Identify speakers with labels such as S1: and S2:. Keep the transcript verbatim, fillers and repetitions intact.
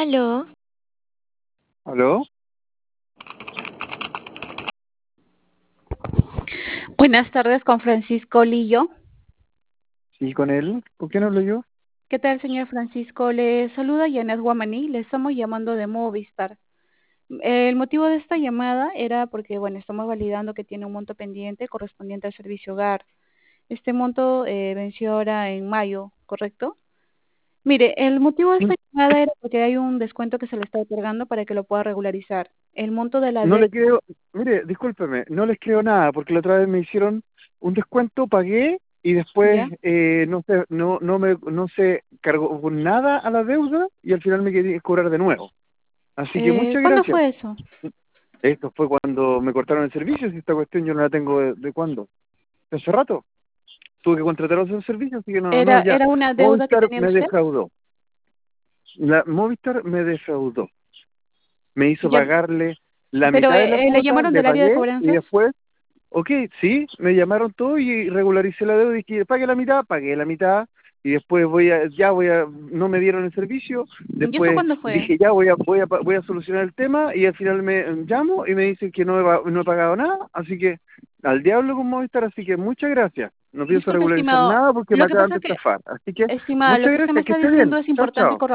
S1: Aló,
S2: ¿Aló?
S3: Buenas tardes con Francisco Lillo.
S2: Sí, con él. ¿Con quién hablo yo?
S3: ¿Qué tal, señor Francisco? Le saluda Janet Guamaní, le estamos llamando de Movistar. El motivo de esta llamada era porque, bueno, estamos validando que tiene un monto pendiente correspondiente al servicio hogar. Este monto eh, venció ahora en mayo, ¿correcto? Mire, el motivo de esta
S2: Sí.
S3: llamada era porque hay un descuento que se le está otorgando para que lo pueda regularizar. El monto de la
S2: No
S3: deuda,
S2: le creo, mire, discúlpeme, no les creo nada, porque la otra vez me hicieron un descuento, pagué y después
S3: ¿ya?
S2: eh, no se, no, no me, no se cargó con nada a la deuda y al final me quería cobrar de nuevo. Así que
S3: Eh,
S2: muchas
S3: ¿cuándo
S2: gracias.
S3: fue eso?
S2: Esto fue cuando me cortaron el servicio, si esta cuestión yo no la tengo de, de cuándo. De hace rato. Tuve que contratar otro servicio, así que no, no,
S3: ¿Era,
S2: ya.
S3: era una deuda que
S2: Movistar
S3: tenía
S2: me
S3: usted?
S2: defraudó. La Movistar me defraudó. Me hizo
S3: Ya,
S2: pagarle la
S3: pero
S2: mitad de la
S3: eh, eh, ¿le
S2: cuota,
S3: llamaron
S2: le
S3: del área de
S2: pagué y
S3: cobranzas?
S2: después, ok, sí, me llamaron todo y regularicé la deuda y dije, pague la mitad, pagué la mitad y después voy a, ya voy a, no me dieron el servicio,
S3: ¿Y eso
S2: después
S3: cuándo fue?
S2: dije, ya voy a, voy a, voy a solucionar el tema y al final me llamo y me dicen que no he, pa- no he pagado nada, así que al diablo con Movistar, así que muchas gracias, no pienso
S3: Disculpe,
S2: regularizar
S3: estimado.
S2: nada porque me
S3: Lo que
S2: acaban
S3: pasa
S2: de
S3: es que,
S2: estafar, así que
S3: estimado, lo
S2: muchas
S3: que usted me
S2: gracias, que
S3: está
S2: esté bien,
S3: diciendo es
S2: chao,
S3: importante
S2: chao.
S3: y correcto.